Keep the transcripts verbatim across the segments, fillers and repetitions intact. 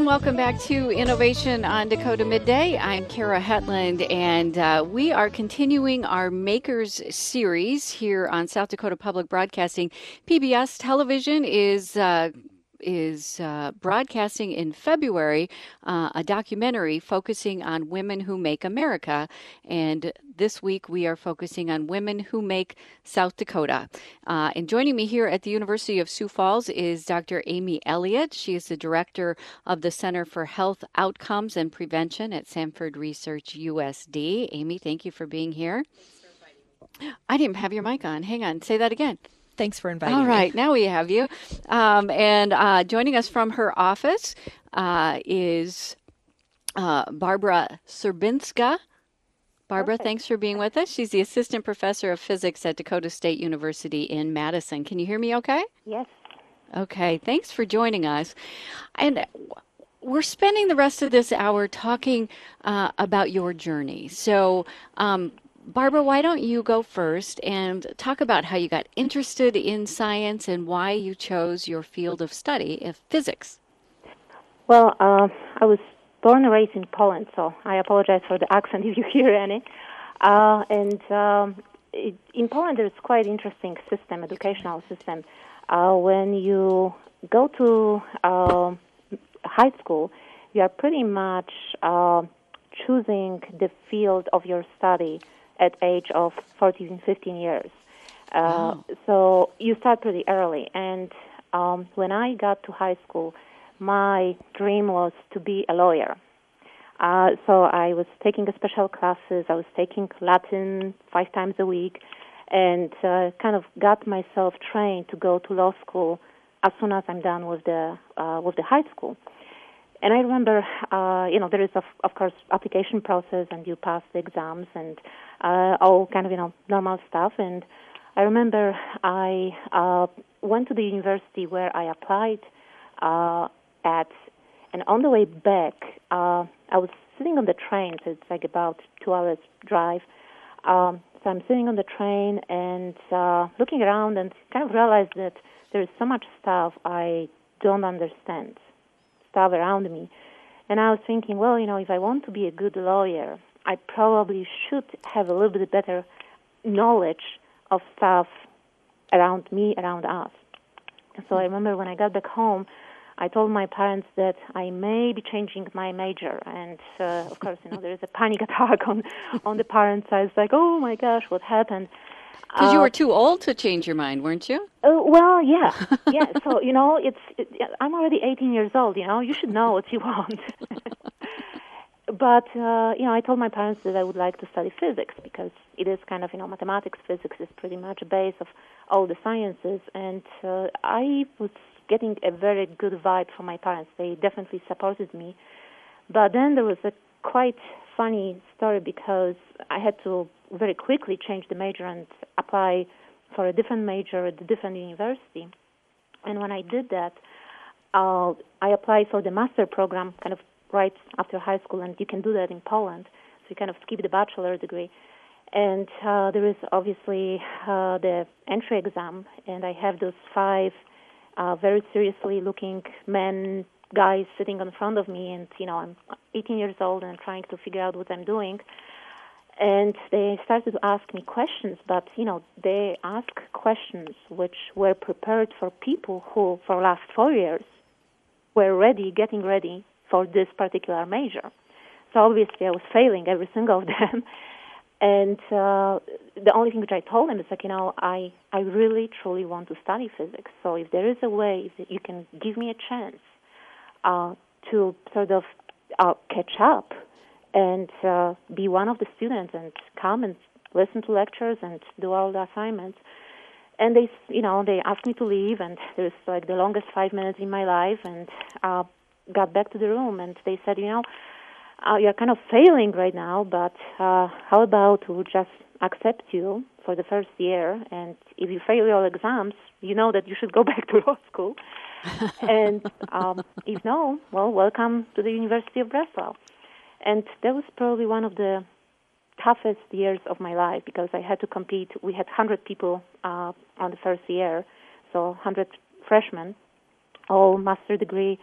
welcome back to Innovation on Dakota Midday. I'm Kara Hetland, and uh, we are continuing our Makers series here on South Dakota Public Broadcasting. P B S Television is uh, is uh, broadcasting in February uh, a documentary focusing on women who make America, and this week we are focusing on women who make South Dakota. Uh, and joining me here at the University of Sioux Falls is Doctor Amy Elliott. She is the director of the Center for Health Outcomes and Prevention at Sanford Research U S D. Amy, thank you for being here. I didn't have your mic on. Hang on. Say that again. Thanks for inviting me. All me. right, now we have you. Um, and uh, joining us from her office uh, is uh, Barbara Serbinska. Barbara, okay. Thanks for being with us. She's the assistant professor of physics at Dakota State University in Madison. Can you hear me okay? Yes. Okay, thanks for joining us. And we're spending the rest of this hour talking uh, about your journey. So, um, Barbara, why don't you go first and talk about how you got interested in science and why you chose your field of study of physics? Well, uh, I was born and raised in Poland, so I apologize for the accent if you hear any. Uh, and um, it, in Poland, there's quite interesting system, educational system. Uh, when you go to uh, high school, you are pretty much uh, choosing the field of your study at age of fourteen, fifteen years. Uh, wow. So you start pretty early. And um, when I got to high school, my dream was to be a lawyer. Uh, so I was taking special classes. I was taking Latin five times a week and uh, kind of got myself trained to go to law school as soon as I'm done with the uh, with the high school. And I remember, uh, you know, there is, of, of course, application process, and you pass the exams and uh, all kind of, you know, normal stuff. And I remember I uh, went to the university where I applied uh, at, and on the way back, uh, I was sitting on the train, so it's like about two hours drive. Um, so I'm sitting on the train and uh, looking around and kind of realized that there is so much stuff I don't understand. Stuff around me. And I was thinking, well, you know, if I want to be a good lawyer, I probably should have a little bit better knowledge of stuff around me, around us. And so I remember when I got back home, I told my parents that I may be changing my major. And, uh, of course, you know, there is a panic attack on, on the parents' side. It's like, oh, my gosh, what happened? Because uh, you were too old to change your mind, weren't you? Uh, well, yeah, yeah. So you know, it's it, I'm already eighteen years old. You know, you should know what you want. But uh, you know, I told my parents that I would like to study physics because it is kind of, you know, mathematics. Physics is pretty much a base of all the sciences, and uh, I was getting a very good vibe from my parents. They definitely supported me. But then there was a quite funny story because I had to very quickly change the major and apply for a different major at a different university. And when I did that, uh, I applied for the master program kind of right after high school, and you can do that in Poland. So you kind of skip the bachelor degree. And uh, there is obviously uh, the entry exam, and I have those five uh, very seriously looking men, guys sitting in front of me, and, you know, I'm eighteen years old and trying to figure out what I'm doing. And they started to ask me questions, but, you know, they ask questions which were prepared for people who, for the last four years, were ready, getting ready for this particular major. So obviously I was failing every single of them. And uh, the only thing which I told them is, like, you know, I, I really, truly want to study physics. So if there is a way that you can give me a chance uh, to sort of uh, catch up and uh, be one of the students and come and listen to lectures and do all the assignments. And they, you know, they asked me to leave, and it was like the longest five minutes in my life, and uh, got back to the room, and they said, you know, uh, you're kind of failing right now, but uh, how about we just accept you for the first year, and if you fail your exams, you know that you should go back to law school. And um, if no, well, welcome to the University of Breslau. And that was probably one of the toughest years of my life because I had to compete. We had one hundred people uh, on the first year, so one hundred freshmen, all master degree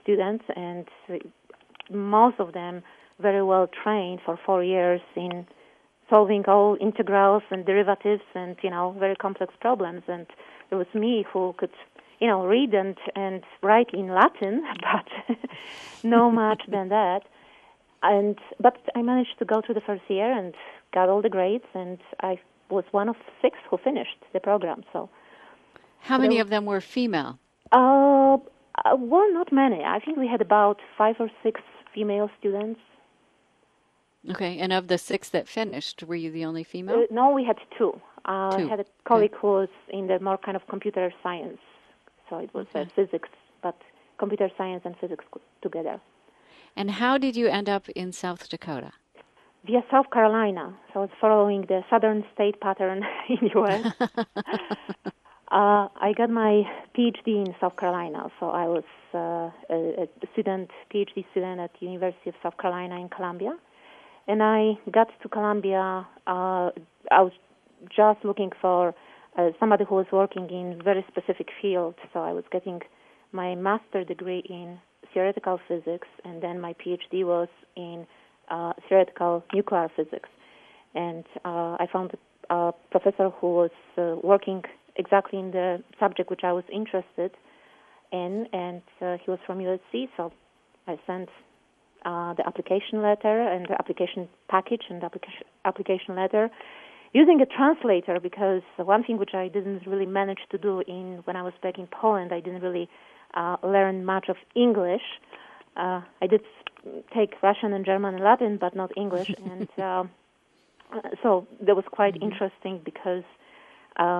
students, and most of them very well trained for four years in solving all integrals and derivatives and, you know, very complex problems. And it was me who could, you know, read and, and write in Latin, but no much than that. And but I managed to go through the first year and got all the grades, and I was one of six who finished the program. So, how many of them were female? Uh, uh, well, not many. I think we had about five or six female students. Okay, and of the six that finished, were you the only female? Uh, no, we had two. Uh, two. I had a colleague okay. who was in the more kind of computer science, so it was okay. uh, physics, but computer science and physics together. And how did you end up in South Dakota? Via South Carolina. So it's following the southern state pattern in the U S uh, I got my PhD in South Carolina. So I was uh, a, a student, PhD student at the University of South Carolina in Columbia. And I got to Columbia, uh, I was just looking for uh, somebody who was working in very specific field. So I was getting my master's degree in theoretical physics, and then my PhD was in uh, theoretical nuclear physics. And uh, I found a professor who was uh, working exactly in the subject which I was interested in, and uh, he was from U S C, so I sent uh, the application letter and the application package and the application, application letter using a translator, because one thing which I didn't really manage to do in when I was back in Poland, I didn't really Uh, learn much of English. Uh, I did take Russian and German and Latin, but not English. and uh, so that was quite mm-hmm. interesting because uh,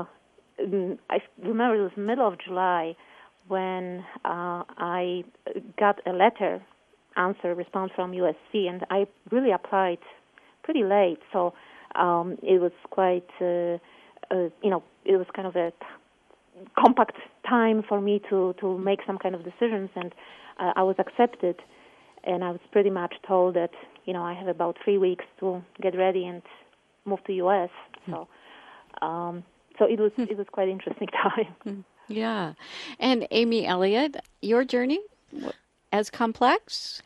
I remember it was middle of July when uh, I got a letter, answer, response from U S C, and I really applied pretty late. So um, it was quite, uh, uh, you know, it was kind of a compact time for me to, to make some kind of decisions, and uh, I was accepted, and I was pretty much told that, you know, I have about three weeks to get ready and move to U S. So, um, so it was it was quite interesting time. Yeah, and Amy Elliott, your journey as complex?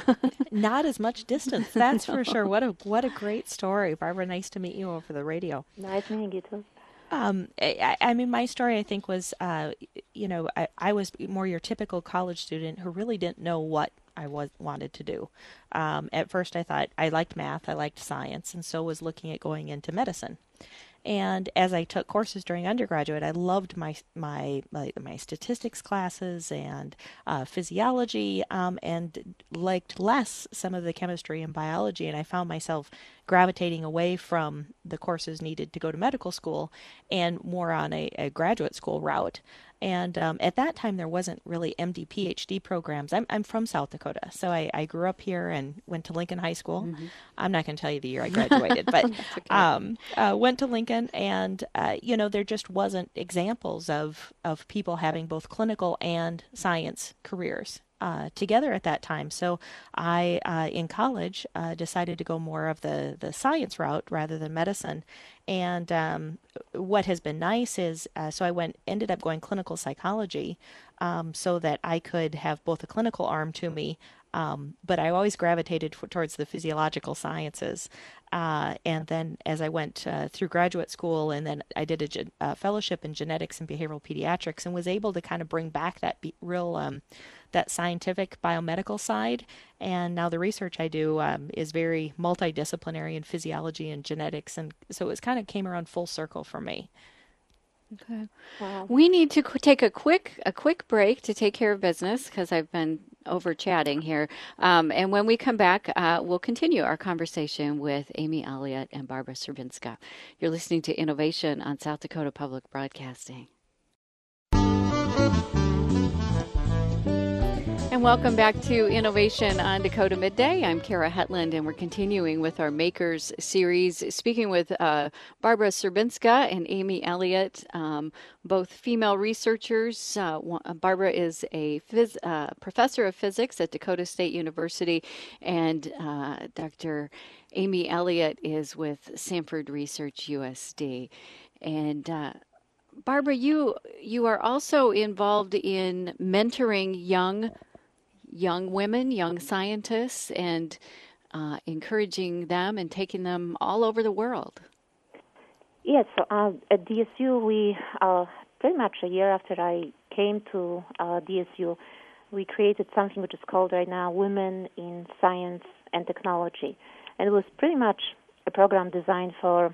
Not as much distance, that's no. for sure. What a what a great story, Barbara. Nice to meet you over the radio. Nice meeting you too. Um, I, I mean, my story, I think, was, uh, you know, I, I was more your typical college student who really didn't know what I was wanted to do. Um, at first, I thought I liked math, I liked science, and so was looking at going into medicine. And as I took courses during undergraduate, I loved my my my, my statistics classes and uh, physiology, um, and liked less some of the chemistry and biology. And I found myself gravitating away from the courses needed to go to medical school and more on a, a graduate school route. And um, at that time, there wasn't really M D, PhD programs. I'm I'm from South Dakota, so I, I grew up here and went to Lincoln High School. Mm-hmm. I'm not going to tell you the year I graduated, but okay. um, uh, went to Lincoln, and uh, you know, there just wasn't examples of of people having both clinical and science careers Uh, together at that time. So I, uh, in college, uh, decided to go more of the, the science route rather than medicine. And um, what has been nice is, uh, so I went, ended up going clinical psychology, um, so that I could have both a clinical arm to me, um, but I always gravitated f- towards the physiological sciences. Uh, and then as I went uh, through graduate school, and then I did a, ge- a fellowship in genetics and behavioral pediatrics, and was able to kind of bring back that be- real um, that scientific biomedical side. And now the research I do um, is very multidisciplinary in physiology and genetics, and so it kind of came around full circle for me. Okay. Wow. We need to qu- take a quick a quick break to take care of business, because I've been over chatting here. Um, and when we come back, uh, we'll continue our conversation with Amy Elliott and Barbara Srbinska. You're listening to Innovation on South Dakota Public Broadcasting. And welcome back to Innovation on Dakota Midday. I'm Kara Hetland, and we're continuing with our Makers series, speaking with uh, Barbara Srbinska and Amy Elliott, um, both female researchers. Uh, one, uh, Barbara is a phys- uh, professor of physics at Dakota State University, and uh, Doctor Amy Elliott is with Sanford Research U S D. And uh, Barbara, you you are also involved in mentoring young young women, young scientists, and uh, encouraging them and taking them all over the world. Yes, so uh, at D S U, we uh, pretty much a year after I came to uh, D S U, we created something which is called right now Women in Science and Technology. And it was pretty much a program designed for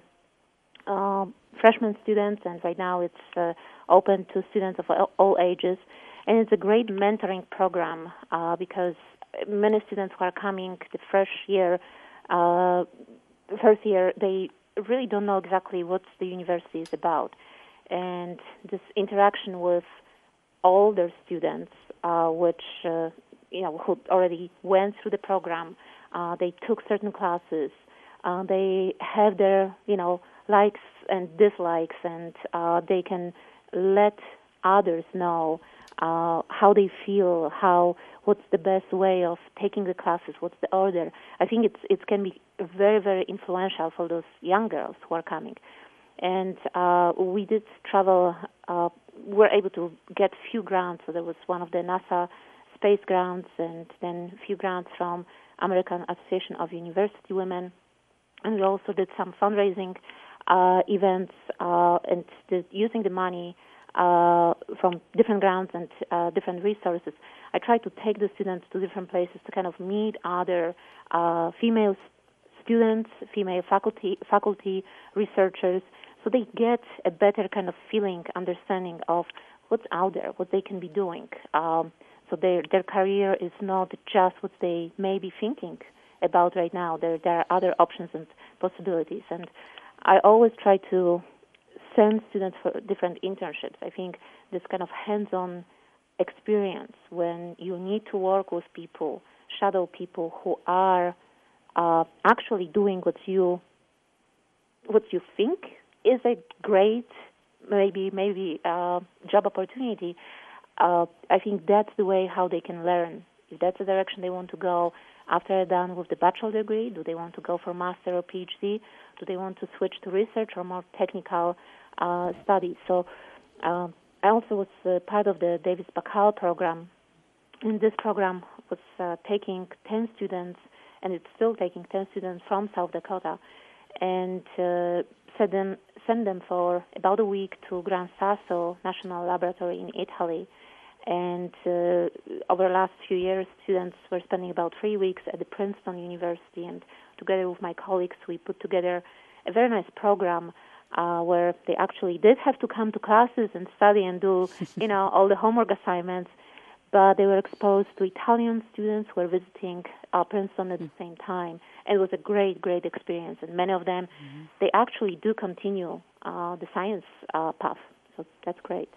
uh, freshman students, and right now it's uh, open to students of all, all ages. And it's a great mentoring program uh, because many students who are coming the fresh year, uh, first year, they really don't know exactly what the university is about. And this interaction with older students, uh, which uh, you know, who already went through the program, uh, they took certain classes, uh, they have their you know likes and dislikes, and uh, they can let others know uh, how they feel, how what's the best way of taking the classes, what's the order. I think it's it can be very very influential for those young girls who are coming. And uh, we did travel. Uh, we were able to get few grants. So there was one of the NASA space grants, and then a few grants from American Association of University Women. And we also did some fundraising uh, events uh, and the, using the money uh, from different grants and uh, different resources. I tried to take the students to different places to kind of meet other uh, female students, female faculty, faculty researchers, so they get a better kind of feeling, understanding of what's out there, what they can be doing. Um, so their their career is not just what they may be thinking about right now. There there are other options and possibilities. And I always try to send students for different internships. I think this kind of hands-on experience when you need to work with people, shadow people who are uh, actually doing what you what you think is a great, maybe maybe uh, job opportunity. Uh, I think that's the way how they can learn. If that's the direction they want to go after they're done with the bachelor degree, do they want to go for master or PhD? Do they want to switch to research or more technical uh, studies? So uh, I also was uh, part of the Davis Bacall program, and this program was uh, taking ten students, and it's still taking ten students from South Dakota, and uh, send them send them for about a week to Gran Sasso National Laboratory in Italy. And uh, over the last few years, students were spending about three weeks at the Princeton University, and together with my colleagues, we put together a very nice program uh, where they actually did have to come to classes and study and do, you know, all the homework assignments, but they were exposed to Italian students who were visiting uh, Princeton at the same time. And it was a great, great experience. And many of them, mm-hmm. they actually do continue uh, the science uh, path. So that's great.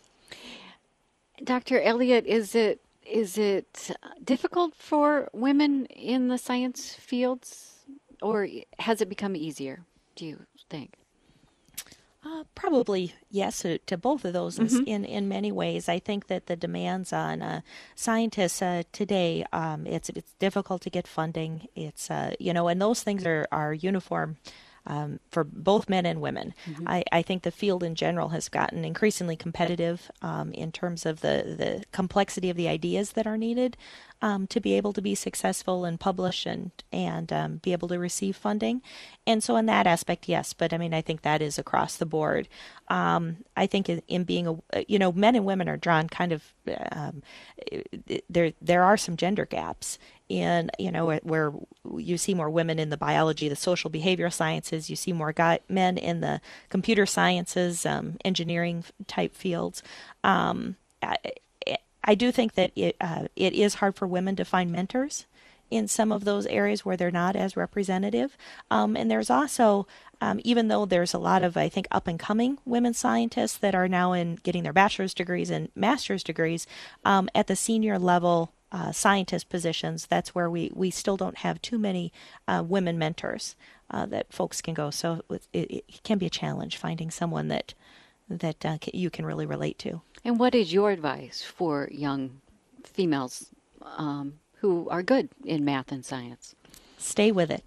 Doctor Elliott, is it is it difficult for women in the science fields, or has it become easier, do you think? Uh, probably yes to, to both of those Mm-hmm. in, in many ways. I think that the demands on uh, scientists uh, today, um, it's it's difficult to get funding. It's uh, you know, and those things are, are uniform um, for both men and women. Mm-hmm. I, I think the field in general has gotten increasingly competitive um, in terms of the, the complexity of the ideas that are needed um, to be able to be successful and publish and, and um, be able to receive funding. And so in that aspect, yes, but I mean, I think that is across the board. Um, I think in, in being, a, you know, men and women are drawn kind of, um, there there are some gender gaps in, you know, where you see more women in the biology, the social behavioral sciences, you see more guy, men in the computer sciences, um, engineering type fields. Um, I, I do think that it uh, it is hard for women to find mentors in some of those areas where they're not as representative. Um, and there's also, um, even though there's a lot of, I think, up-and-coming women scientists that are now in getting their bachelor's degrees and master's degrees, um, at the senior level uh, scientist positions, that's where we, we still don't have too many uh, women mentors uh, that folks can go. So it, it can be a challenge finding someone that, that uh, you can really relate to. And what is your advice for young females um, who are good in math and science? Stay with it.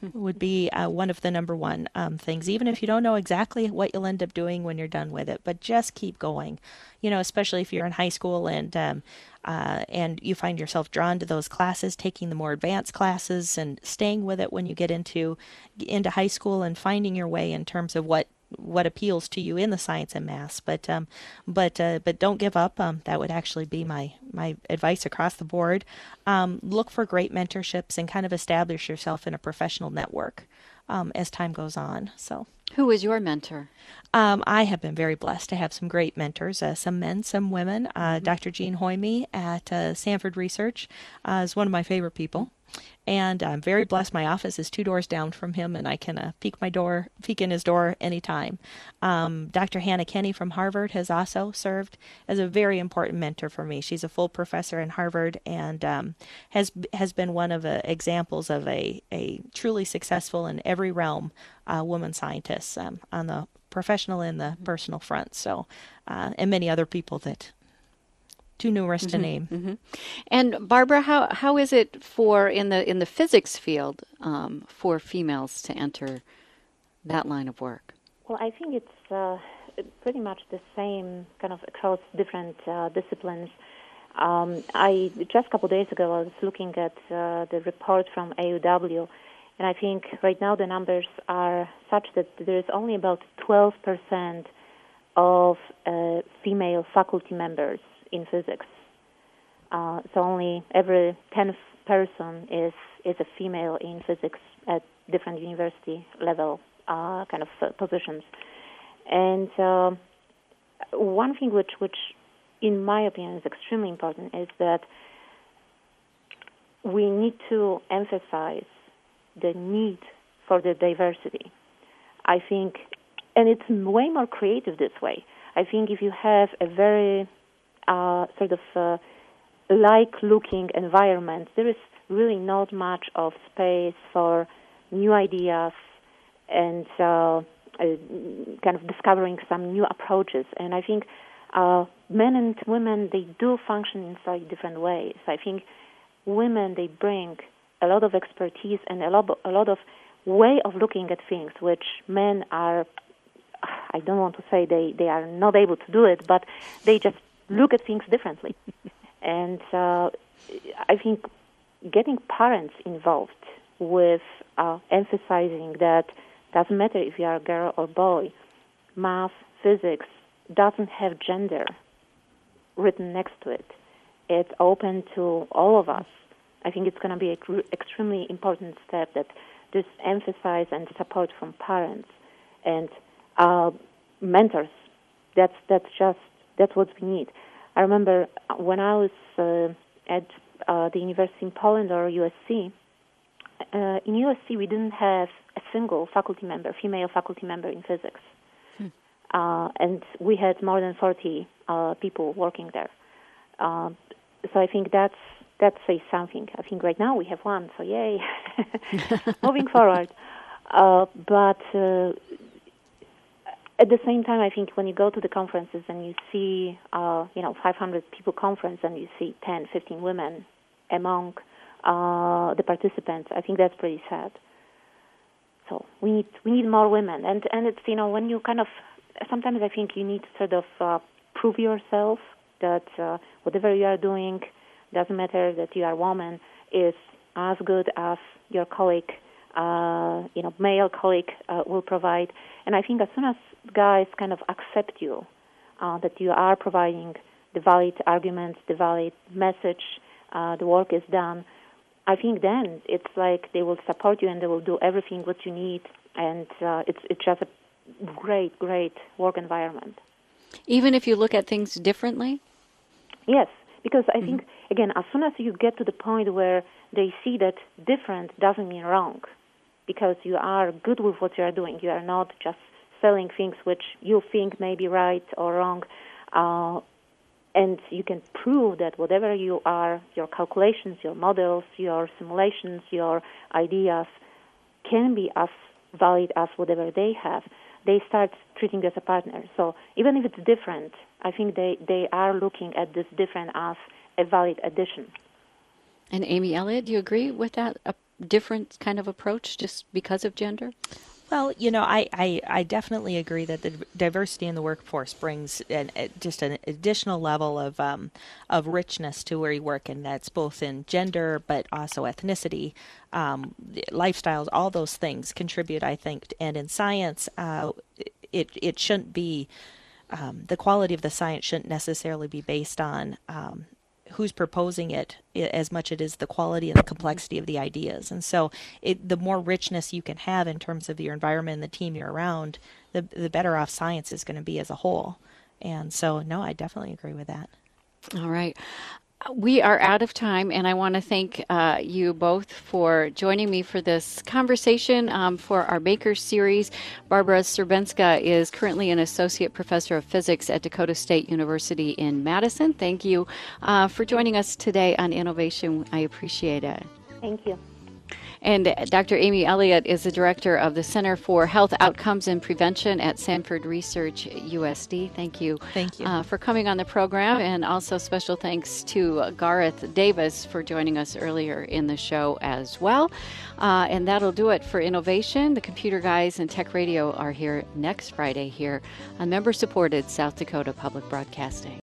would be uh, one of the number one um, things, even if you don't know exactly what you'll end up doing when you're done with it, but just keep going. You know, especially if you're in high school and um, uh, and you find yourself drawn to those classes, taking the more advanced classes and staying with it when you get into into high school and finding your way in terms of what what appeals to you in the science and maths, but um, but uh, but don't give up. Um, that would actually be my my advice across the board. Um, look for great mentorships and kind of establish yourself in a professional network um, as time goes on. So. Who was your mentor? Um, I have been very blessed to have some great mentors, uh, some men, some women. Uh, mm-hmm. Doctor Gene Hoyme at uh, Sanford Research uh, is one of my favorite people. And I'm very blessed. My office is two doors down from him, and I can uh, peek my door, peek in his door anytime. Um, Doctor Hannah Kenny from Harvard has also served as a very important mentor for me. She's a full professor in Harvard and um, has has been one of the examples of a, a truly successful in every realm uh, woman scientist um, on the professional and the personal front. So, uh, and many other people that. Too numerous to mm-hmm, name. Mm-hmm. And Barbara, how how is it for in the in the physics field um, for females to enter that line of work? Well, I think it's uh, pretty much the same kind of across different uh, disciplines. Um, I just a couple of days ago I was looking at uh, the report from A U W, and I think right now the numbers are such that there is only about twelve percent of uh, female faculty members in physics. Uh, so only every tenth person is, is a female in physics at different university level uh, kind of uh, positions. And uh, one thing which, which, in my opinion, is extremely important is that we need to emphasize the need for the diversity. I think, and it's way more creative this way. I think if you have a very Uh, sort of uh, like-looking environment, there is really not much of space for new ideas and uh, uh, kind of discovering some new approaches. And I think uh, men and women, they do function in slightly different ways. I think women, they bring a lot of expertise and a lot, a lot of way of looking at things, which men are, I don't want to say they, they are not able to do it, but they just look at things differently. And uh, I think getting parents involved with uh, emphasizing that doesn't matter if you are a girl or boy, math, physics doesn't have gender written next to it. It's open to all of us. I think it's going to be an extremely important step that this emphasis and support from parents and uh, mentors. That's that's just That's what we need. I remember when I was uh, at uh, the university in Poland or U S C, uh, in U S C we didn't have a single faculty member, female faculty member in physics. Hmm. Uh, and we had more than forty uh, people working there. Uh, so I think that's that says something. I think right now we have one, so yay. Moving forward. Uh, but uh, at the same time, I think when you go to the conferences and you see, uh, you know, five hundred people conference and you see ten, fifteen women among uh, the participants, I think that's pretty sad. So we need we need more women, and and it's you know when you kind of sometimes I think you need to sort of uh, prove yourself that uh, whatever you are doing doesn't matter that you are a woman is as good as your colleague, uh, you know, male colleague uh, will provide. And I think as soon as guys kind of accept you, uh, that you are providing the valid arguments, the valid message, uh, the work is done, I think then it's like they will support you and they will do everything what you need, and uh, it's it's just a great, great work environment. Even if you look at things differently? Yes, because I mm-hmm. think, again, as soon as you get to the point where they see that different doesn't mean wrong, because you are good with what you are doing, you are not just selling things which you think may be right or wrong, uh, and you can prove that whatever you are, your calculations, your models, your simulations, your ideas can be as valid as whatever they have, they start treating you as a partner. So even if it's different, I think they, they are looking at this different as a valid addition. And Amy Elliott, do you agree with that different kind of approach just because of gender? Well, you know, I, I, I definitely agree that the diversity in the workforce brings an, a, just an additional level of um, of richness to where you work, and that's both in gender but also ethnicity, um, lifestyles, all those things contribute, I think. And in science, uh, it it shouldn't be um, the quality of the science shouldn't necessarily be based on um, who's proposing it as much as it is the quality and the complexity of the ideas. And so it, the more richness you can have in terms of your environment and the team you're around, the the better off science is going to be as a whole. And so, no, I definitely agree with that. All right. We are out of time, and I want to thank uh, you both for joining me for this conversation um, for our Makers series. Barbara Srebenska is currently an associate professor of physics at Dakota State University in Madison. Thank you uh, for joining us today on Innovation. I appreciate it. Thank you. And Doctor Amy Elliott is the director of the Center for Health Outcomes and Prevention at Sanford Research U S D. Thank you. Thank you. Uh, for coming on the program, and also special thanks to Gareth Davis for joining us earlier in the show as well. Uh, and that'll do it for Innovation. The Computer Guys and Tech Radio are here next Friday here on member-supported South Dakota Public Broadcasting.